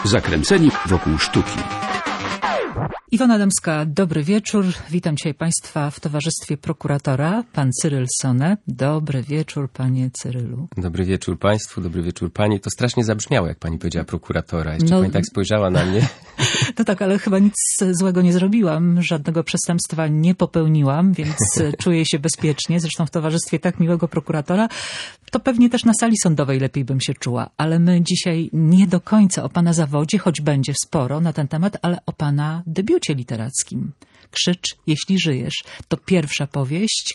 Zakręceni wokół sztuki. Iwona Adamska, dobry wieczór. Witam dzisiaj Państwa w towarzystwie prokuratora, pan Cyryl Sonę. Dobry wieczór, panie Cyrylu. Dobry wieczór Państwu, dobry wieczór Pani. To strasznie zabrzmiało, jak Pani powiedziała prokuratora. Jeszcze Pani tak spojrzała na mnie. No tak, ale chyba nic złego nie zrobiłam. Żadnego przestępstwa nie popełniłam, więc czuję się bezpiecznie. Zresztą w towarzystwie tak miłego prokuratora, to pewnie też na sali sądowej lepiej bym się czuła. Ale my dzisiaj nie do końca o pana zawodzie, choć będzie sporo na ten temat, ale o pana debiucie literackim. Krzycz, jeśli żyjesz. To pierwsza powieść,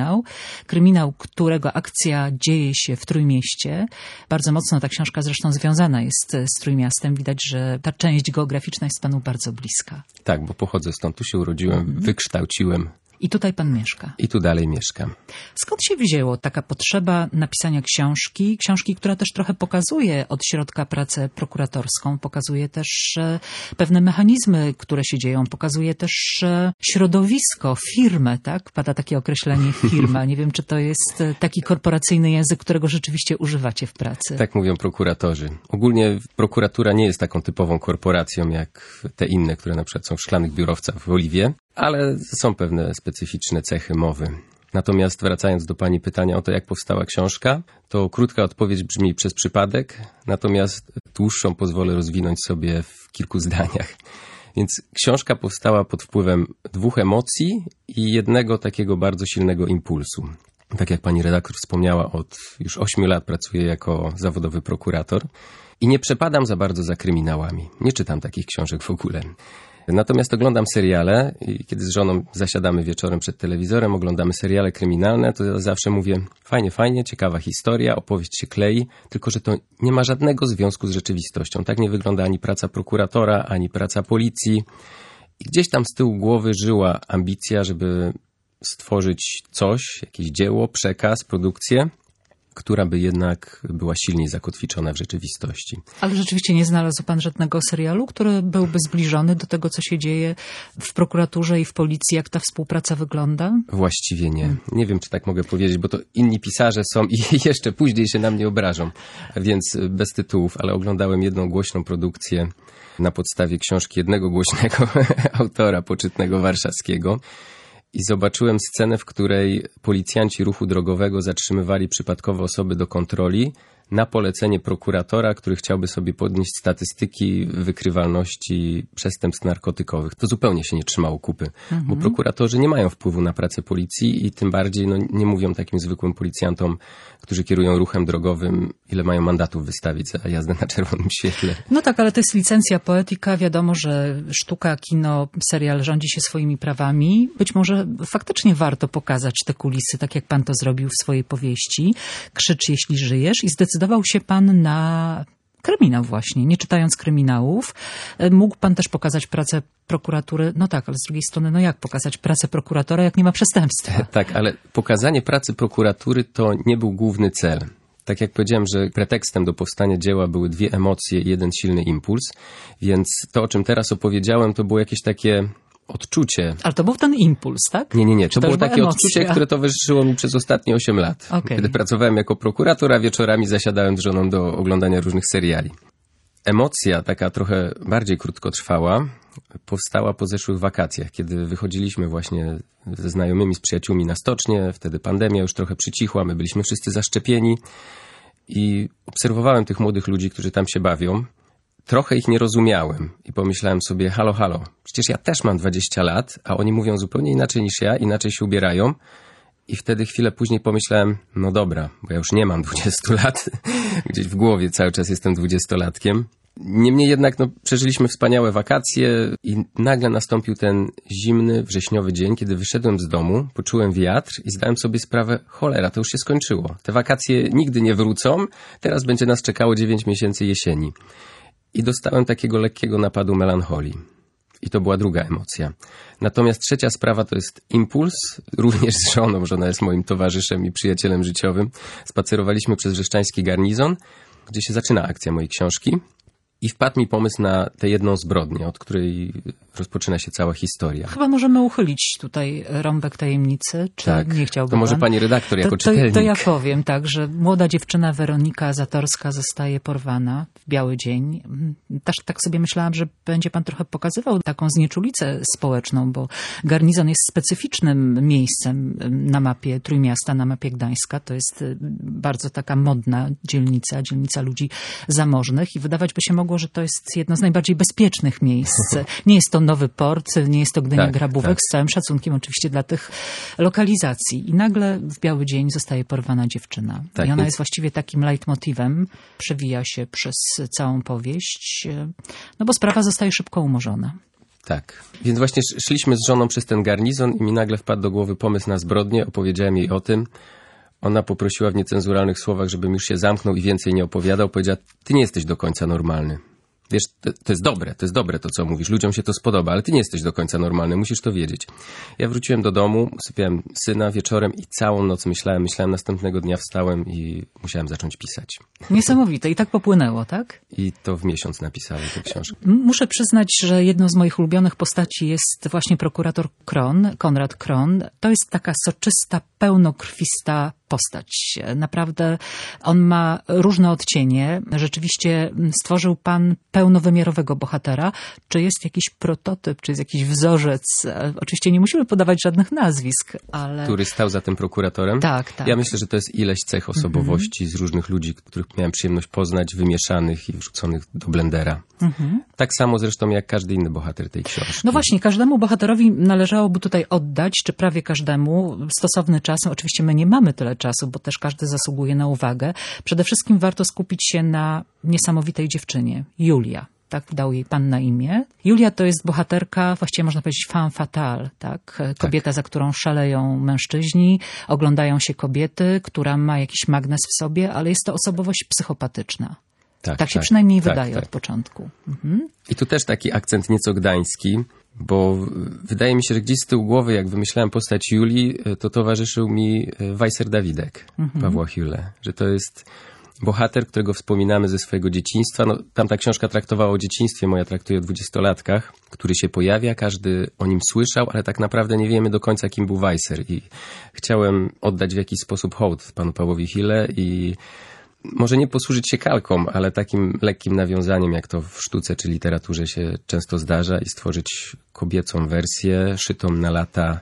kryminał, którego akcja dzieje się w Trójmieście. Bardzo mocno ta książka zresztą związana jest z Trójmiastem. Widać, że ta część geograficzna jest panu bardzo bliska. Tak, bo pochodzę stąd, tu się urodziłem, wykształciłem. I tutaj pan mieszka. I tu dalej mieszkam. Skąd się wzięło taka potrzeba napisania książki, która też trochę pokazuje od środka pracę prokuratorską, pokazuje też pewne mechanizmy, które się dzieją, pokazuje też środowisko, firmę, tak? Pada takie określenie firma. Nie wiem, czy to jest taki korporacyjny język, którego rzeczywiście używacie w pracy. Tak mówią prokuratorzy. Ogólnie prokuratura nie jest taką typową korporacją jak te inne, które na przykład są w szklanych biurowcach w Oliwie, ale są pewne specyficzne cechy mowy. Natomiast wracając do Pani pytania o to, jak powstała książka, to krótka odpowiedź brzmi przez przypadek, natomiast dłuższą pozwolę rozwinąć sobie w kilku zdaniach. Więc książka powstała pod wpływem dwóch emocji i jednego takiego bardzo silnego impulsu. Tak jak Pani redaktor wspomniała, od już 8 lat pracuję jako zawodowy prokurator i nie przepadam za bardzo za kryminałami. Nie czytam takich książek w ogóle. Natomiast oglądam seriale i kiedy z żoną zasiadamy wieczorem przed telewizorem, oglądamy seriale kryminalne, to ja zawsze mówię, fajnie, ciekawa historia, opowieść się klei, tylko że to nie ma żadnego związku z rzeczywistością. Tak nie wygląda ani praca prokuratora, ani praca policji. I gdzieś tam z tyłu głowy żyła ambicja, żeby stworzyć coś, jakieś dzieło, przekaz, produkcję, która by jednak była silniej zakotwiczona w rzeczywistości. Ale rzeczywiście nie znalazł pan żadnego serialu, który byłby zbliżony do tego, co się dzieje w prokuraturze i w policji, jak ta współpraca wygląda? Właściwie nie. Nie wiem, czy tak mogę powiedzieć, bo to inni pisarze są i jeszcze później się na mnie obrażą, więc bez tytułów, ale oglądałem jedną głośną produkcję na podstawie książki jednego głośnego autora poczytnego warszawskiego. I zobaczyłem scenę, w której policjanci ruchu drogowego zatrzymywali przypadkowe osoby do kontroli na polecenie prokuratora, który chciałby sobie podnieść statystyki wykrywalności przestępstw narkotykowych. To zupełnie się nie trzymało kupy, bo prokuratorzy nie mają wpływu na pracę policji i tym bardziej nie mówią takim zwykłym policjantom, którzy kierują ruchem drogowym, ile mają mandatów wystawić za jazdę na czerwonym świetle. No tak, ale to jest licencja poetyka. Wiadomo, że sztuka, kino, serial rządzi się swoimi prawami. Być może faktycznie warto pokazać te kulisy, tak jak pan to zrobił w swojej powieści. Krzycz, jeśli żyjesz. I zdecydował się pan na kryminał właśnie, nie czytając kryminałów. Mógł pan też pokazać pracę prokuratury. No tak, ale z drugiej strony, jak pokazać pracę prokuratora, jak nie ma przestępstwa? Tak, ale pokazanie pracy prokuratury to nie był główny cel. Tak jak powiedziałem, że pretekstem do powstania dzieła były dwie emocje i jeden silny impuls, więc to, o czym teraz opowiedziałem, to było jakieś takie odczucie. Ale to był ten impuls, tak? Nie. To było takie odczucie, które towarzyszyło mi przez ostatnie 8 lat. Okay. Kiedy pracowałem jako prokurator, a wieczorami zasiadałem z żoną do oglądania różnych seriali. Emocja, taka trochę bardziej krótkotrwała, powstała po zeszłych wakacjach, kiedy wychodziliśmy właśnie ze znajomymi, z przyjaciółmi na stocznię. Wtedy pandemia już trochę przycichła, my byliśmy wszyscy zaszczepieni i obserwowałem tych młodych ludzi, którzy tam się bawią. Trochę ich nie rozumiałem i pomyślałem sobie, halo, przecież ja też mam 20 lat, a oni mówią zupełnie inaczej niż ja, inaczej się ubierają. I wtedy chwilę później pomyślałem, no dobra, bo ja już nie mam 20 lat, gdzieś w głowie cały czas jestem 20-latkiem. Niemniej jednak przeżyliśmy wspaniałe wakacje i nagle nastąpił ten zimny, wrześniowy dzień, kiedy wyszedłem z domu, poczułem wiatr i zdałem sobie sprawę, cholera, to już się skończyło. Te wakacje nigdy nie wrócą, teraz będzie nas czekało 9 miesięcy jesieni. I dostałem takiego lekkiego napadu melancholii. I to była druga emocja. Natomiast trzecia sprawa to jest impuls, również z żoną. Żona jest moim towarzyszem i przyjacielem życiowym. Spacerowaliśmy przez wrzeszczański garnizon, gdzie się zaczyna akcja mojej książki. I wpadł mi pomysł na tę jedną zbrodnię, od której rozpoczyna się cała historia. Chyba możemy uchylić tutaj rąbek tajemnicy, czy tak, nie chciałby to może pan? pani redaktor jako czytelnik. To ja powiem, tak, że młoda dziewczyna Weronika Zatorska zostaje porwana w biały dzień. Też tak sobie myślałam, że będzie pan trochę pokazywał taką znieczulicę społeczną, bo garnizon jest specyficznym miejscem na mapie Trójmiasta, na mapie Gdańska. To jest bardzo taka modna dzielnica ludzi zamożnych i wydawać by się mogło, że to jest jedno z najbardziej bezpiecznych miejsc. Nie jest to Nowy Port, nie jest to Gdynia Grabówek, z całym szacunkiem oczywiście dla tych lokalizacji. I nagle w biały dzień zostaje porwana dziewczyna. I ona jest właściwie takim leitmotivem, przewija się przez całą powieść, no bo sprawa zostaje szybko umorzona. Tak, więc właśnie szliśmy z żoną przez ten garnizon i mi nagle wpadł do głowy pomysł na zbrodnię, opowiedziałem jej o tym. Ona poprosiła w niecenzuralnych słowach, żebym już się zamknął i więcej nie opowiadał. Powiedziała, ty nie jesteś do końca normalny. Wiesz, to jest dobre to, co mówisz. Ludziom się to spodoba, ale ty nie jesteś do końca normalny, musisz to wiedzieć. Ja wróciłem do domu, usypiałem syna wieczorem i całą noc myślałem. Następnego dnia wstałem i musiałem zacząć pisać. Niesamowite. I tak popłynęło, tak? I to w miesiąc napisałem tę książkę. Muszę przyznać, że jedną z moich ulubionych postaci jest właśnie prokurator Kron, Konrad Kron. To jest taka soczysta, pełnokrwista postać. Naprawdę on ma różne odcienie. Rzeczywiście stworzył pan pełnowymiarowego bohatera. Czy jest jakiś prototyp, czy jest jakiś wzorzec? Oczywiście nie musimy podawać żadnych nazwisk, ale... Który stał za tym prokuratorem? Tak. Ja myślę, że to jest ileś cech osobowości z różnych ludzi, których miałem przyjemność poznać, wymieszanych i wrzuconych do blendera. Tak samo zresztą jak każdy inny bohater tej książki. No właśnie, każdemu bohaterowi należałoby tutaj oddać, czy prawie każdemu, stosowny czas. Oczywiście my nie mamy tyle czasu, bo też każdy zasługuje na uwagę. Przede wszystkim warto skupić się na niesamowitej dziewczynie, Julia. Tak dał jej pan na imię. Julia to jest bohaterka, właściwie można powiedzieć femme fatale, tak? Kobieta, za którą szaleją mężczyźni, oglądają się kobiety, która ma jakiś magnes w sobie, ale jest to osobowość psychopatyczna. Tak się przynajmniej wydaje od początku. I tu też taki akcent nieco gdański, bo wydaje mi się, że gdzieś z tyłu głowy, jak wymyślałem postać Julii, to towarzyszył mi Weiser Dawidek, Pawła Hülle, że to jest bohater, którego wspominamy ze swojego dzieciństwa. No, tamta książka traktowała o dzieciństwie, moja traktuje o 20-latkach, który się pojawia, każdy o nim słyszał, ale tak naprawdę nie wiemy do końca, kim był Weiser. I chciałem oddać w jakiś sposób hołd panu Pawłowi Hülle i może nie posłużyć się kalką, ale takim lekkim nawiązaniem, jak to w sztuce czy literaturze się często zdarza, i stworzyć kobiecą wersję szytą na lata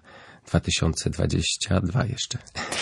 2022 jeszcze.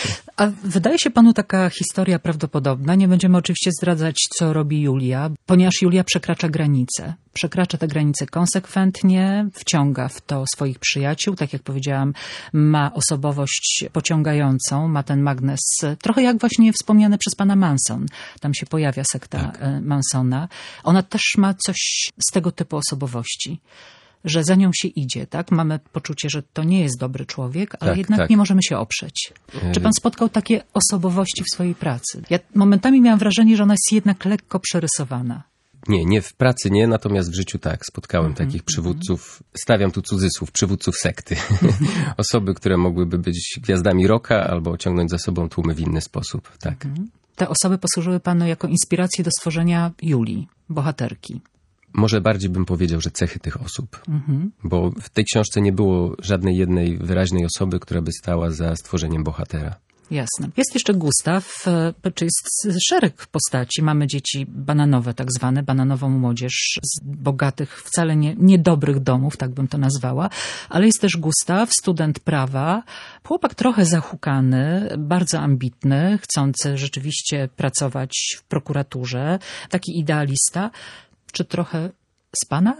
A wydaje się panu taka historia prawdopodobna? Nie będziemy oczywiście zdradzać, co robi Julia, ponieważ Julia przekracza granice. Przekracza te granice konsekwentnie, wciąga w to swoich przyjaciół. Tak jak powiedziałam, ma osobowość pociągającą, ma ten magnes, trochę jak właśnie wspomniane przez pana Manson. Tam się pojawia sekta Mansona. Ona też ma coś z tego typu osobowości, że za nią się idzie, tak? Mamy poczucie, że to nie jest dobry człowiek, ale jednak nie możemy się oprzeć. Czy pan spotkał takie osobowości w swojej pracy? Ja momentami miałam wrażenie, że ona jest jednak lekko przerysowana. Nie w pracy nie, natomiast w życiu tak. Spotkałem takich przywódców, stawiam tu cudzysłów, przywódców sekty. Osoby, które mogłyby być gwiazdami rocka albo ciągnąć za sobą tłumy w inny sposób, tak. Te osoby posłużyły panu jako inspirację do stworzenia Julii, bohaterki. Może bardziej bym powiedział, że cechy tych osób. Bo w tej książce nie było żadnej jednej wyraźnej osoby, która by stała za stworzeniem bohatera. Jasne. Jest jeszcze Gustaw, czy jest szereg postaci. Mamy dzieci bananowe, tak zwane, bananową młodzież z bogatych, wcale niedobrych domów, tak bym to nazwała. Ale jest też Gustaw, student prawa, chłopak trochę zahukany, bardzo ambitny, chcący rzeczywiście pracować w prokuraturze, taki idealista. Czy trochę z pana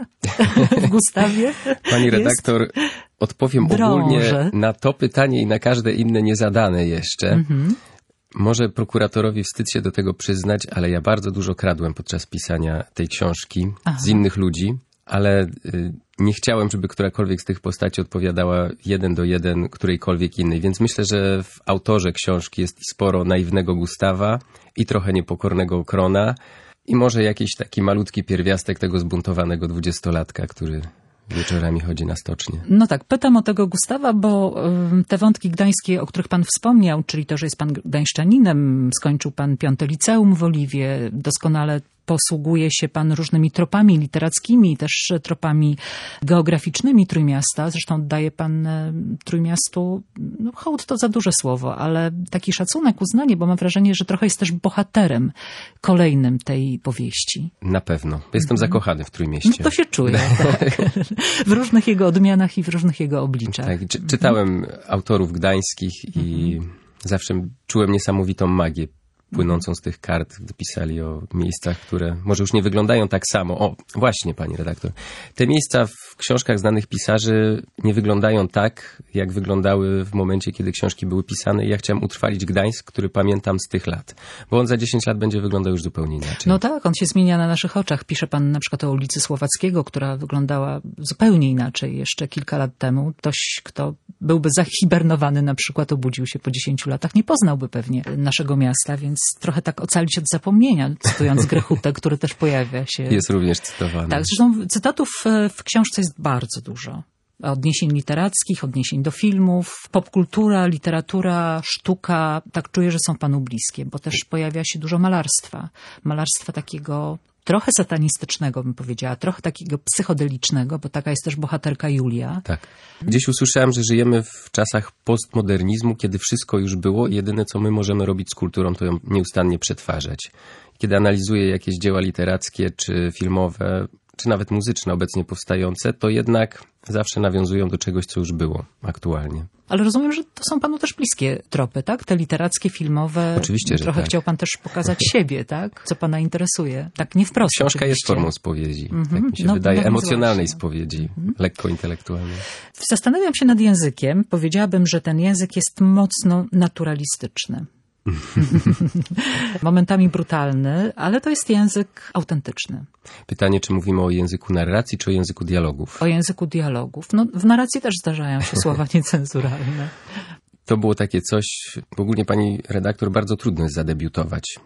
w Gustawie? Pani redaktor, odpowiem ogólnie na to pytanie i na każde inne niezadane jeszcze. Może prokuratorowi wstyd się do tego przyznać, ale ja bardzo dużo kradłem podczas pisania tej książki z innych ludzi, ale nie chciałem, żeby którakolwiek z tych postaci odpowiadała 1:1 którejkolwiek innej, więc myślę, że w autorze książki jest sporo naiwnego Gustawa i trochę niepokornego Krona. I może jakiś taki malutki pierwiastek tego zbuntowanego 20-latka, który wieczorami chodzi na stocznię. No tak, pytam o tego Gustawa, bo te wątki gdańskie, o których pan wspomniał, czyli to, że jest pan gdańszczaninem, skończył pan 5. liceum w Oliwie, doskonale posługuje się pan różnymi tropami literackimi, też tropami geograficznymi Trójmiasta. Zresztą daje pan Trójmiastu, hołd to za duże słowo, ale taki szacunek, uznanie, bo mam wrażenie, że trochę jest też bohaterem kolejnym tej powieści. Na pewno. Jestem zakochany w Trójmieście. No to się czuje, tak. W różnych jego odmianach i w różnych jego obliczach. Tak, czytałem autorów gdańskich i zawsze czułem niesamowitą magię płynącą z tych kart, gdy pisali o miejscach, które może już nie wyglądają tak samo. O, właśnie, pani redaktor. Te miejsca w książkach znanych pisarzy nie wyglądają tak, jak wyglądały w momencie, kiedy książki były pisane i ja chciałem utrwalić Gdańsk, który pamiętam z tych lat. Bo on za 10 lat będzie wyglądał już zupełnie inaczej. No tak, on się zmienia na naszych oczach. Pisze pan na przykład o ulicy Słowackiego, która wyglądała zupełnie inaczej jeszcze kilka lat temu. Ktoś, kto byłby zahibernowany na przykład, obudził się po 10 latach, nie poznałby pewnie naszego miasta, więc trochę tak ocalić od zapomnienia, cytując Grechutę, który też pojawia się. Jest również cytowany. Tak, zresztą cytatów w książce jest bardzo dużo. Odniesień literackich, odniesień do filmów, popkultura, literatura, sztuka. Tak czuję, że są panu bliskie, bo też pojawia się dużo malarstwa. Malarstwa takiego trochę satanistycznego, bym powiedziała, trochę takiego psychodelicznego, bo taka jest też bohaterka Julia. Tak. Gdzieś usłyszałem, że żyjemy w czasach postmodernizmu, kiedy wszystko już było i jedyne, co my możemy robić z kulturą, to ją nieustannie przetwarzać. Kiedy analizuję jakieś dzieła literackie, czy filmowe, czy nawet muzyczne obecnie powstające, to jednak zawsze nawiązują do czegoś, co już było aktualnie. Ale rozumiem, że to są panu też bliskie tropy, tak? Te literackie, filmowe. Oczywiście, że trochę tak. chciał pan też pokazać siebie, tak? Co pana interesuje. Tak nie wprost. Książka oczywiście. jest formą spowiedzi, tak mi się wydaje, emocjonalnej spowiedzi, lekko intelektualnej. Zastanawiam się nad językiem. Powiedziałabym, że ten język jest mocno naturalistyczny. Momentami brutalny, ale to jest język autentyczny. Pytanie, czy mówimy o języku narracji, czy o języku dialogów? O języku dialogów. No, w narracji też zdarzają się słowa niecenzuralne. To było takie coś, ogólnie pani redaktor, bardzo trudno jest zadebiutować.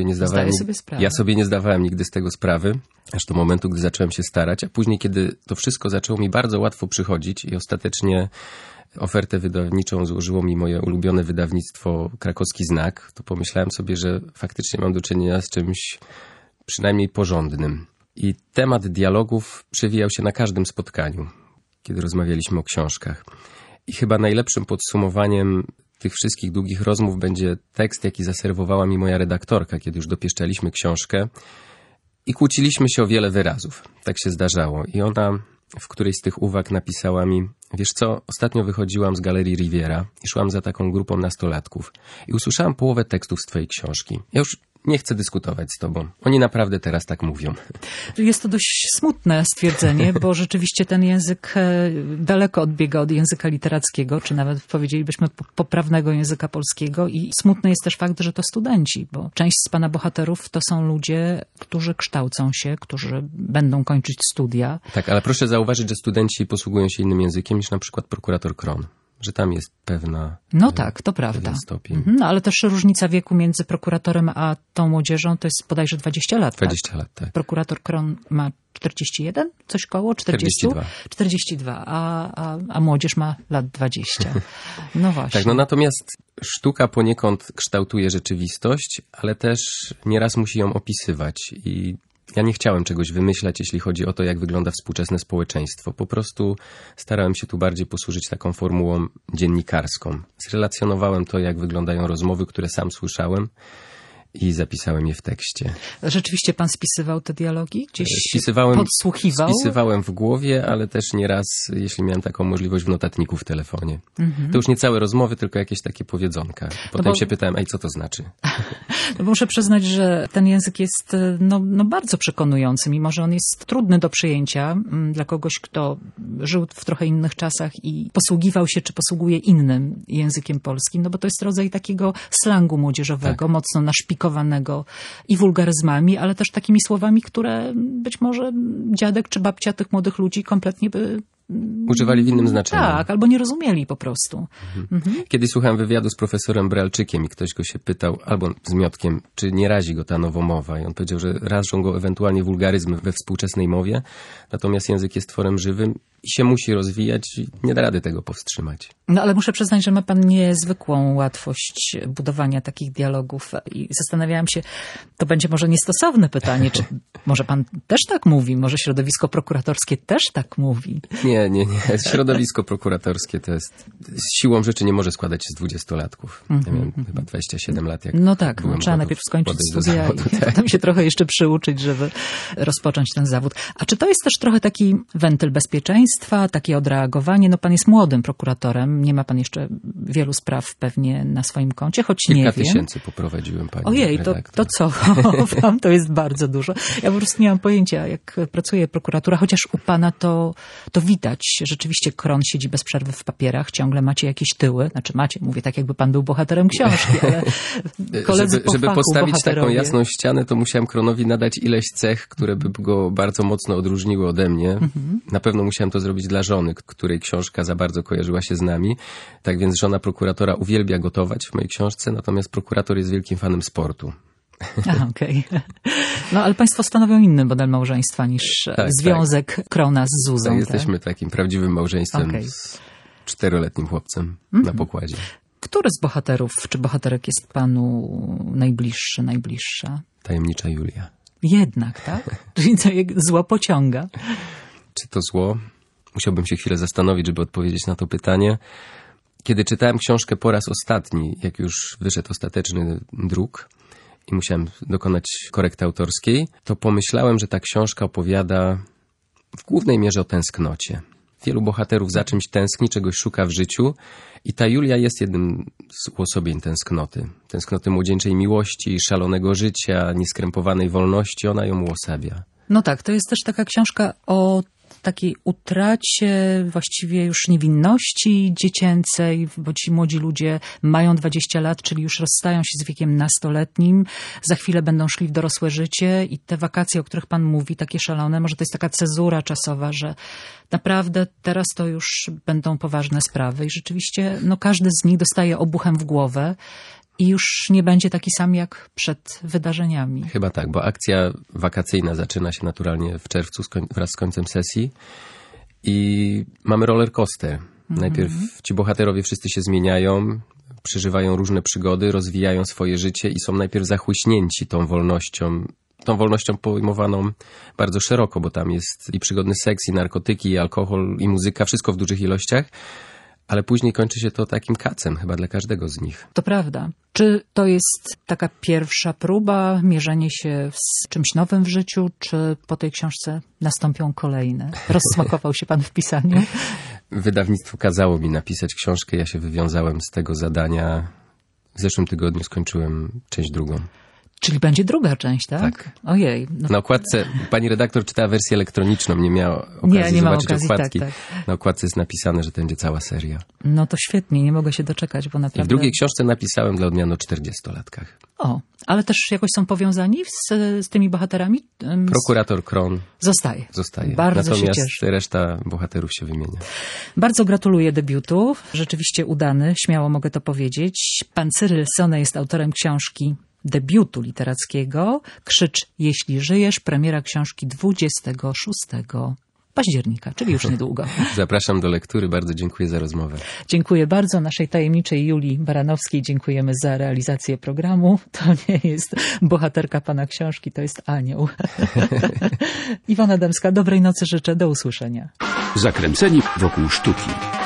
Ja sobie nie zdawałem nigdy z tego sprawy, aż do momentu, gdy zacząłem się starać, a później, kiedy to wszystko zaczęło mi bardzo łatwo przychodzić i ostatecznie ofertę wydawniczą złożyło mi moje ulubione wydawnictwo Krakowski Znak, to pomyślałem sobie, że faktycznie mam do czynienia z czymś przynajmniej porządnym. I temat dialogów przewijał się na każdym spotkaniu, kiedy rozmawialiśmy o książkach. I chyba najlepszym podsumowaniem tych wszystkich długich rozmów będzie tekst, jaki zaserwowała mi moja redaktorka, kiedy już dopieszczaliśmy książkę i kłóciliśmy się o wiele wyrazów. Tak się zdarzało. I ona w którejś z tych uwag napisała mi: wiesz co, ostatnio wychodziłam z Galerii Riviera i szłam za taką grupą nastolatków i usłyszałam połowę tekstów z twojej książki. Ja już nie chcę dyskutować z tobą. Oni naprawdę teraz tak mówią. Jest to dość smutne stwierdzenie, bo rzeczywiście ten język daleko odbiega od języka literackiego, czy nawet powiedzielibyśmy poprawnego języka polskiego, i smutny jest też fakt, że to studenci, bo część z pana bohaterów to są ludzie, którzy kształcą się, którzy będą kończyć studia. Tak, ale proszę zauważyć, że studenci posługują się innym językiem niż na przykład prokurator Kron. Że tam jest pewna... No tak, to prawda. Stopień. No, ale też różnica wieku między prokuratorem a tą młodzieżą to jest bodajże 20 lat. 20 lat, tak. Prokurator Kron ma 41? Coś koło? 40? 42. A młodzież ma lat 20. No właśnie. Tak, no natomiast sztuka poniekąd kształtuje rzeczywistość, ale też nieraz musi ją opisywać i ja nie chciałem czegoś wymyślać, jeśli chodzi o to, jak wygląda współczesne społeczeństwo. Po prostu starałem się tu bardziej posłużyć taką formułą dziennikarską. Zrelacjonowałem to, jak wyglądają rozmowy, które sam słyszałem, i zapisałem je w tekście. Rzeczywiście pan spisywał te dialogi? Gdzieś podsłuchiwał? Spisywałem w głowie, ale też nieraz, jeśli miałem taką możliwość, w notatniku w telefonie. To już nie całe rozmowy, tylko jakieś takie powiedzonka. Potem się pytałem, co to znaczy? No muszę przyznać, że ten język jest no bardzo przekonujący, mimo że on jest trudny do przyjęcia dla kogoś, kto żył w trochę innych czasach i posługiwał się, czy posługuje innym językiem polskim, no bo to jest rodzaj takiego slangu młodzieżowego, tak, mocno naszpikowanego i wulgaryzmami, ale też takimi słowami, które być może dziadek czy babcia tych młodych ludzi kompletnie by używali w innym znaczeniu. Tak, albo nie rozumieli po prostu. Kiedyś słuchałem wywiadu z profesorem Bralczykiem i ktoś go się pytał, albo z Miotkiem, czy nie razi go ta nowomowa. I on powiedział, że rażą go ewentualnie wulgaryzmy we współczesnej mowie, natomiast język jest tworem żywym się musi rozwijać i nie da rady tego powstrzymać. No ale muszę przyznać, że ma pan niezwykłą łatwość budowania takich dialogów i zastanawiałam się, to będzie może niestosowne pytanie, czy może pan też tak mówi, może środowisko prokuratorskie też tak mówi? Nie. Środowisko prokuratorskie to jest, siłą rzeczy nie może składać się z 20-latków. Ja miałem chyba 27 lat, jak no tak, trzeba najpierw skończyć studia i potem się trochę jeszcze przyuczyć, żeby rozpocząć ten zawód. A czy to jest też trochę taki wentyl bezpieczeństwa, takie odreagowanie? No pan jest młodym prokuratorem, nie ma pan jeszcze wielu spraw pewnie na swoim koncie, choć nie wiem. Kilka tysięcy poprowadziłem, pani Ojej, to co? Wam to jest bardzo dużo. Ja po prostu nie mam pojęcia, jak pracuje prokuratura, chociaż u pana to widać. Rzeczywiście KRON siedzi bez przerwy w papierach, ciągle macie jakieś tyły. Znaczy macie, mówię tak, jakby pan był bohaterem książki, ale koledzy żeby postawić taką jasną ścianę, to musiałem KRON-owi nadać ileś cech, które by go bardzo mocno odróżniły ode mnie. Na pewno musiałem to zrobić dla żony, której książka za bardzo kojarzyła się z nami. Tak więc żona prokuratora uwielbia gotować w mojej książce, natomiast prokurator jest wielkim fanem sportu. Okej. No ale państwo stanowią inny model małżeństwa niż związek KRON-a z Zuzą. Tak, jesteśmy takim prawdziwym małżeństwem z 4-letnim chłopcem na pokładzie. Który z bohaterów czy bohaterek jest panu najbliższa? Tajemnicza Julia. Jednak, tak? Czyli to zło pociąga. Czy to zło? Musiałbym się chwilę zastanowić, żeby odpowiedzieć na to pytanie. Kiedy czytałem książkę po raz ostatni, jak już wyszedł ostateczny druk i musiałem dokonać korekty autorskiej, to pomyślałem, że ta książka opowiada w głównej mierze o tęsknocie. Wielu bohaterów za czymś tęskni, czegoś szuka w życiu i ta Julia jest jednym z uosobień tęsknoty. Tęsknoty młodzieńczej miłości, szalonego życia, nieskrępowanej wolności, ona ją uosabia. No tak, to jest też taka książka o takiej utracie właściwie już niewinności dziecięcej, bo ci młodzi ludzie mają 20 lat, czyli już rozstają się z wiekiem nastoletnim, za chwilę będą szli w dorosłe życie i te wakacje, o których pan mówi, takie szalone, może to jest taka cezura czasowa, że naprawdę teraz to już będą poważne sprawy i rzeczywiście każdy z nich dostaje obuchem w głowę. I już nie będzie taki sam jak przed wydarzeniami. Chyba tak, bo akcja wakacyjna zaczyna się naturalnie w czerwcu wraz z końcem sesji i mamy roller coaster. Najpierw ci bohaterowie wszyscy się zmieniają, przeżywają różne przygody, rozwijają swoje życie i są najpierw zachłyśnięci tą wolnością pojmowaną bardzo szeroko, bo tam jest i przygodny seks, i narkotyki, i alkohol, i muzyka, wszystko w dużych ilościach. Ale później kończy się to takim kacem chyba dla każdego z nich. To prawda. Czy to jest taka pierwsza próba, mierzenie się z czymś nowym w życiu, czy po tej książce nastąpią kolejne? Rozsmakował się pan w pisaniu? Wydawnictwo kazało mi napisać książkę, ja się wywiązałem z tego zadania. W zeszłym tygodniu skończyłem część drugą. Czyli będzie druga część, tak? Tak. Ojej. Na okładce, pani redaktor czytała wersję elektroniczną, nie miała okazji zobaczyć okładki. Tak. Na okładce jest napisane, że to będzie cała seria. No to świetnie, nie mogę się doczekać, bo naprawdę... I w drugiej książce napisałem dla odmiany o 40-latkach. O, ale też jakoś są powiązani z tymi bohaterami? Prokurator KRON zostaje. Bardzo Natomiast się cieszę. Reszta bohaterów się wymienia. Bardzo gratuluję debiutu. Rzeczywiście udany, śmiało mogę to powiedzieć. Pan Cyryl Sonę jest autorem książki debiutu literackiego Krzycz, jeśli żyjesz. Premiera książki 26 października, czyli już niedługo. Zapraszam do lektury. Bardzo dziękuję za rozmowę. Dziękuję bardzo. Naszej tajemniczej Julii Baranowskiej dziękujemy za realizację programu. To nie jest bohaterka pana książki, to jest anioł. Iwona Dębska, dobrej nocy życzę. Do usłyszenia. Zakręceni wokół sztuki.